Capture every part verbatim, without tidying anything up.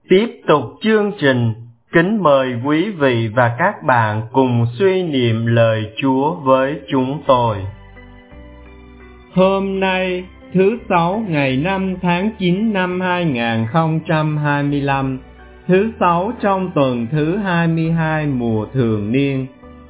Tiếp tục chương trình, kính mời quý vị và các bạn cùng suy niệm lời Chúa với chúng tôi. Hôm nay, thứ Sáu ngày năm tháng chín năm hai nghìn không trăm hai mươi lăm, thứ Sáu trong tuần thứ hai mươi hai mùa thường niên.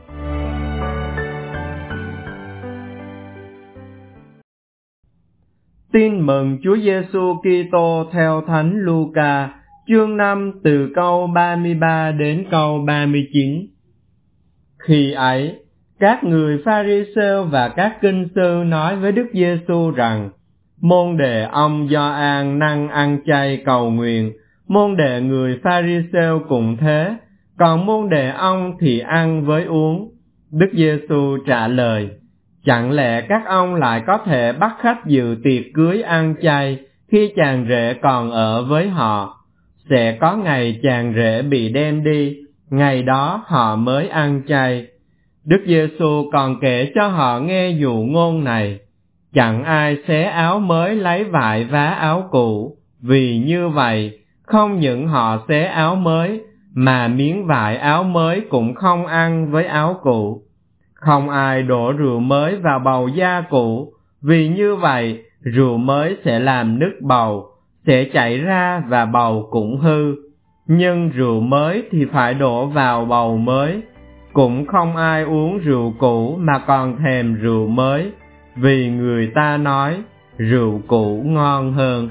Tin mừng Chúa Giêsu Kitô theo Thánh Luca, chương năm từ câu ba mươi ba đến câu ba mươi chín. Khi ấy, các người Pha-ri-sêu và các kinh sư nói với Đức Giêsu rằng: môn đệ ông Gioan năng ăn chay cầu nguyện, môn đệ người Pha-ri-sêu cũng thế, còn môn đệ ông thì ăn với uống. Đức Giêsu trả lời: chẳng lẽ các ông lại có thể bắt khách dự tiệc cưới ăn chay khi chàng rể còn ở với họ? Sẽ có ngày chàng rể bị đem đi, ngày đó họ mới ăn chay. Đức Giêsu còn kể cho họ nghe dụ ngôn này: chẳng ai xé áo mới lấy vải vá áo cũ, vì như vậy, không những họ xé áo mới, mà miếng vải áo mới cũng không ăn với áo cũ. Không ai đổ rượu mới vào bầu da cũ, vì như vậy, rượu mới sẽ làm nứt bầu, sẽ chảy ra và bầu cũng hư. Nhưng rượu mới thì phải đổ vào bầu mới. Cũng không ai uống rượu cũ mà còn thèm rượu mới, vì người ta nói rượu cũ ngon hơn.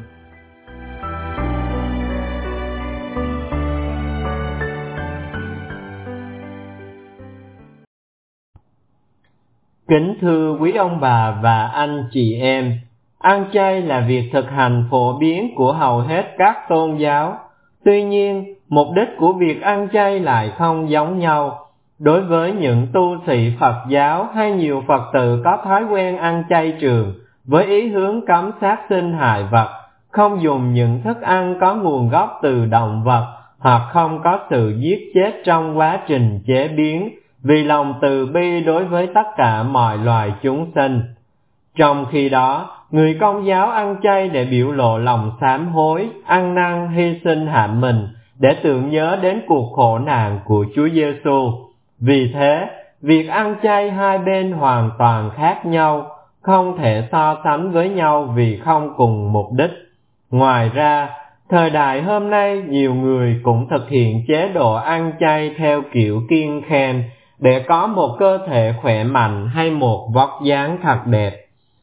Kính thưa quý ông bà và anh chị em, ăn chay là việc thực hành phổ biến của hầu hết các tôn giáo. Tuy nhiên, mục đích của việc ăn chay lại không giống nhau. Đối với những tu sĩ Phật giáo hay nhiều Phật tử có thói quen ăn chay trường, với ý hướng cấm sát sinh hại vật, không dùng những thức ăn có nguồn gốc từ động vật, hoặc không có sự giết chết trong quá trình chế biến, vì lòng từ bi đối với tất cả mọi loài chúng sinh. Trong khi đó, người Công giáo ăn chay để biểu lộ lòng sám hối, ăn năn hy sinh hạ mình, để tưởng nhớ đến cuộc khổ nạn của Chúa Giêsu. Vì thế, việc ăn chay hai bên hoàn toàn khác nhau, không thể so sánh với nhau vì không cùng mục đích. Ngoài ra, thời đại hôm nay nhiều người cũng thực hiện chế độ ăn chay theo kiểu kiêng khem để có một cơ thể khỏe mạnh hay một vóc dáng thật đẹp.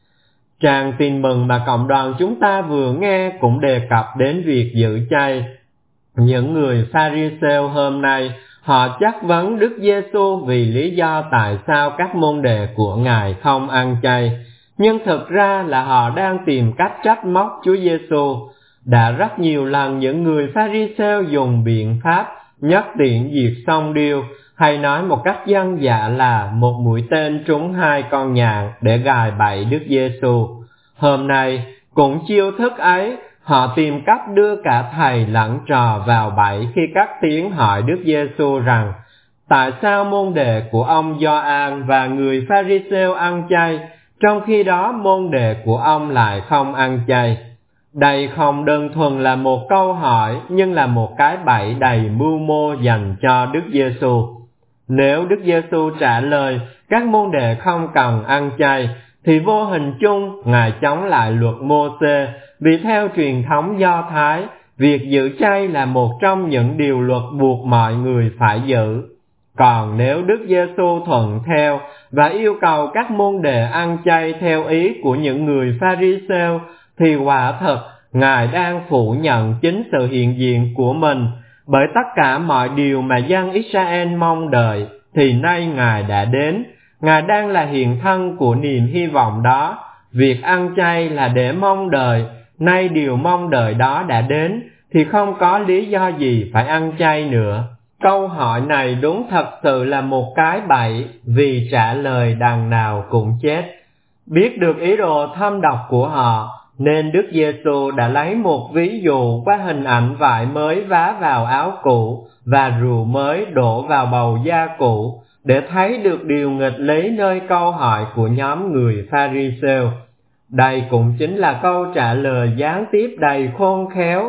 Trang tin mừng mà cộng đoàn chúng ta vừa nghe cũng đề cập đến việc giữ chay. Những người Pha-ri-sêu hôm nay, họ chất vấn Đức Giêsu vì lý do tại sao các môn đệ của Ngài không ăn chay, nhưng thực ra là họ đang tìm cách trách móc Chúa Giêsu. Đã rất nhiều lần những người Pha-ri-sêu dùng biện pháp nhất tiễn diệt song điêu, hay nói một cách dân dã là một mũi tên trúng hai con nhạn để gài bẫy Đức Giêsu. Hôm nay, cũng chiêu thức ấy, họ tìm cách đưa cả thầy lẫn trò vào bẫy khi cất tiếng hỏi Đức Giêsu rằng: tại sao môn đệ của ông Gioan và người Pha-ri-sêu ăn chay, trong khi đó môn đệ của ông lại không ăn chay? Đây không đơn thuần là một câu hỏi, nhưng là một cái bẫy đầy mưu mô dành cho Đức Giêsu. Nếu Đức Giêsu trả lời các môn đệ không cần ăn chay, thì vô hình chung Ngài chống lại luật Mô-sê, vì theo truyền thống Do Thái, việc giữ chay là một trong những điều luật buộc mọi người phải giữ. Còn nếu Đức Giêsu thuận theo và yêu cầu các môn đệ ăn chay theo ý của những người Pha-ri-sêu, thì quả thật Ngài đang phủ nhận chính sự hiện diện của mình, bởi tất cả mọi điều mà dân Israel mong đợi thì nay Ngài đã đến. Ngài đang là hiện thân của niềm hy vọng đó. Việc ăn chay là để mong đợi, nay điều mong đợi đó đã đến, thì không có lý do gì phải ăn chay nữa. Câu hỏi này đúng thật sự là một cái bẫy, vì trả lời đằng nào cũng chết. Biết được ý đồ thâm độc của họ, nên Đức Giêsu đã lấy một ví dụ qua hình ảnh vải mới vá vào áo cũ và rượu mới đổ vào bầu da cũ, để thấy được điều nghịch lý nơi câu hỏi của nhóm người Pha-ri-sêu. Đây cũng chính là câu trả lời gián tiếp đầy khôn khéo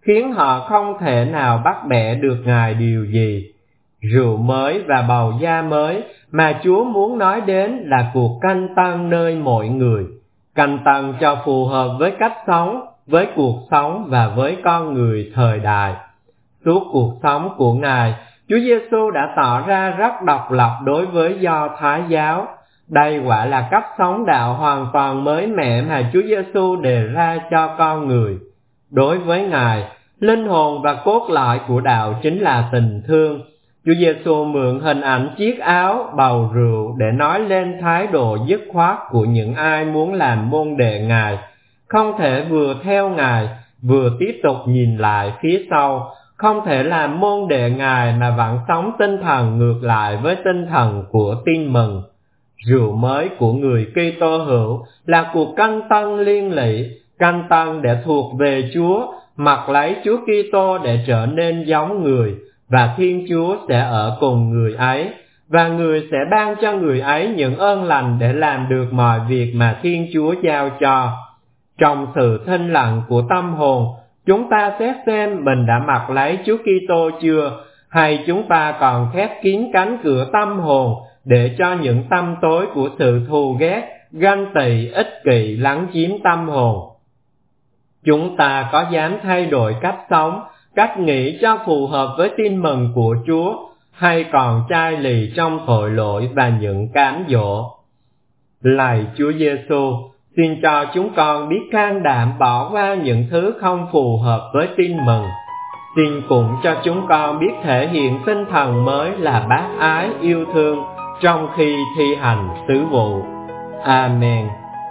khiến họ không thể nào bắt bẻ được Ngài điều gì. Rượu mới và bầu da mới mà Chúa muốn nói đến là cuộc canh tân nơi mỗi người, canh tân cho phù hợp với cách sống, với cuộc sống và với con người thời đại. Suốt cuộc sống của Ngài, Chúa Giêsu đã tỏ ra rất độc lập đối với Do Thái giáo. Đây quả là cách sống đạo hoàn toàn mới mẻ mà Chúa Giêsu đề ra cho con người. Đối với Ngài, linh hồn và cốt lõi của đạo chính là tình thương. Chúa Giêsu mượn hình ảnh chiếc áo, bầu rượu để nói lên thái độ dứt khoát của những ai muốn làm môn đệ Ngài, không thể vừa theo Ngài, vừa tiếp tục nhìn lại phía sau, không thể làm môn đệ Ngài mà vẫn sống tinh thần ngược lại với tinh thần của tin mừng. Rượu mới của người Kitô hữu là cuộc canh tân liên lỉ, canh tân để thuộc về Chúa, mặc lấy Chúa Kitô để trở nên giống người, và Thiên Chúa sẽ ở cùng người ấy, và người sẽ ban cho người ấy những ơn lành để làm được mọi việc mà Thiên Chúa giao cho. Trong sự thinh lặng của tâm hồn, chúng ta xét xem mình đã mặc lấy Chúa Kitô chưa, hay chúng ta còn khép kín cánh cửa tâm hồn để cho những tâm tối của sự thù ghét, ganh tị, ích kỷ lấn chiếm tâm hồn. Chúng ta có dám thay đổi cách sống, cách nghĩ cho phù hợp với tin mừng của Chúa, hay còn chai lì trong tội lỗi và những cám dỗ? Lạy Chúa Giêsu, xin cho chúng con biết can đảm bỏ qua những thứ không phù hợp với tin mừng. Xin cũng cho chúng con biết thể hiện tinh thần mới là bác ái yêu thương trong khi thi hành sứ vụ. Amen.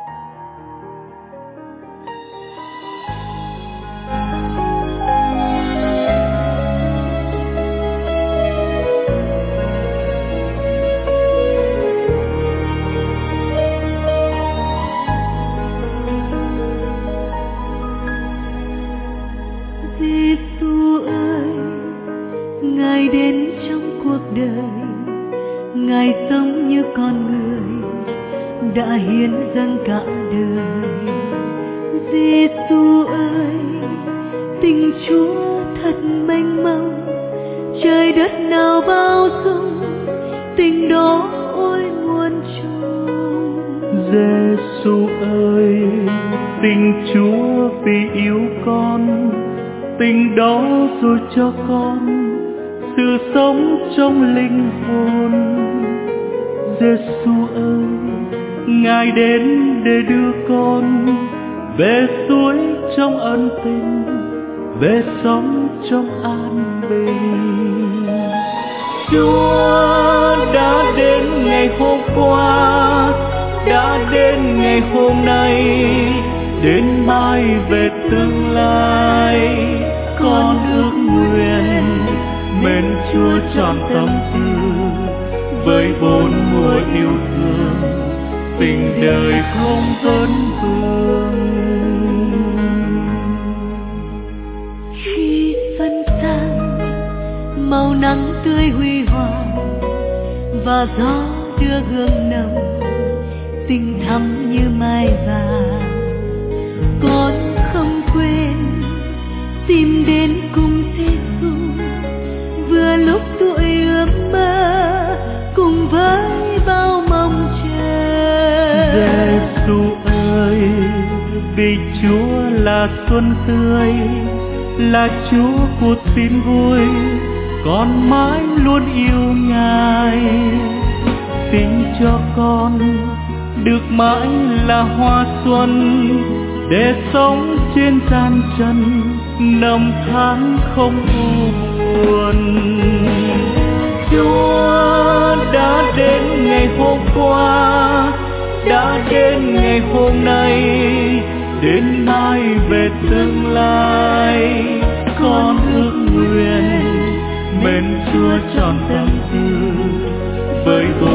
Giêsu ơi, Ngài đến trong cuộc đời, Ngài sống như con người, đã hiến dâng cả đời. Giêsu ơi, tình Chúa thật mênh mông, trời đất nào bao dung, tình đó ôi muôn trùng. Giêsu ơi, tình Chúa vì yêu con, tình đó rồi cho con sự sống trong linh hồn. Giêsu ơi, Ngài đến để đưa con về suối trong ân tình, về sống trong an bình. Chúa đã đến ngày hôm qua, đã đến ngày hôm nay, đến mai về tương lai. Con ước nguyện mến Chúa trọn tâm tư, với bốn mùa yêu thương, tình đời không vấn vương. Khi xuân sang, màu nắng tươi huy hoàng, và gió đưa hương nồng, tình thắm như mai vàng. Con không quên tìm đến cùng Giêsu, vừa lúc tuổi ước mơ cùng với bao mong chờ. Giêsu ơi, vì Chúa là xuân tươi, là Chúa của tin vui, con mãi luôn yêu Ngài. Xin cho con được mãi là hoa xuân, để sống trên gian trần năm tháng không u buồn. Chúa đã đến ngày hôm qua, đã đến ngày hôm nay, đến mai về tương lai. Con ước nguyện mến Chúa trọn tâm tư, với